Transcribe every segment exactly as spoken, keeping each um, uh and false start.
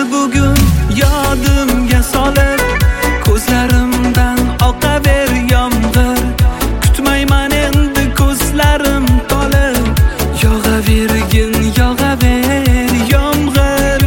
bugun yodimga solib, ko'zlarimdan oqaver yomg'ir. Kutmayman endi ko'zlarim to'lib, yog'avergin, yog'aver yomg'ir.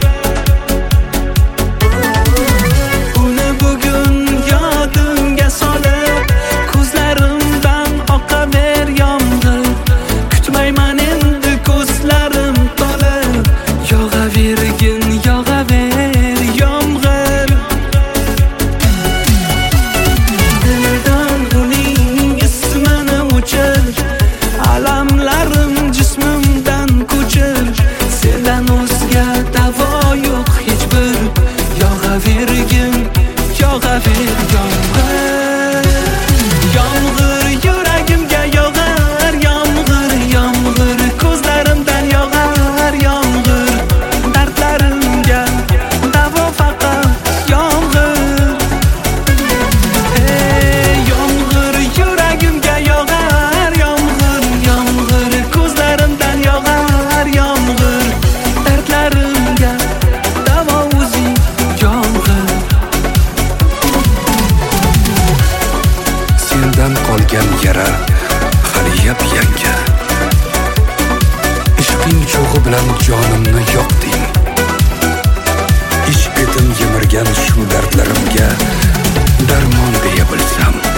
Uni bugun yodimga solib, ko'zlarimdan oqaver yomg'ir. Kutmayman endi ko'zlarim to'lib, yog'avergin, yog'aver yomg'ir. Dildan uning ismini o'chir, alamlarim jismimdan ko'chir. Sendan o'zga davo yo'q hech bir, yog'avergin, yog'aver yomg'ir. Yomg'ir yuragimga yog'ar, yomg'ir, yomg'ir ko'zlarimdan yog'ar, yomg'ir. Dardlarimga davo faqat yomg'ir. Ey yomg'ir yuragimga yog'ar, yomg'ir, yomg'ir ko'zlarimdan yog'ar, yomg'ir. Dardlarimga davo o'zing yomg'ir. Sendan qolgan yara hali yap-yangi. Ishqing cho'g'i bilan jonimni yoqding. Ishq etim yemirgan shu dardlarimga darmon beya bilsam.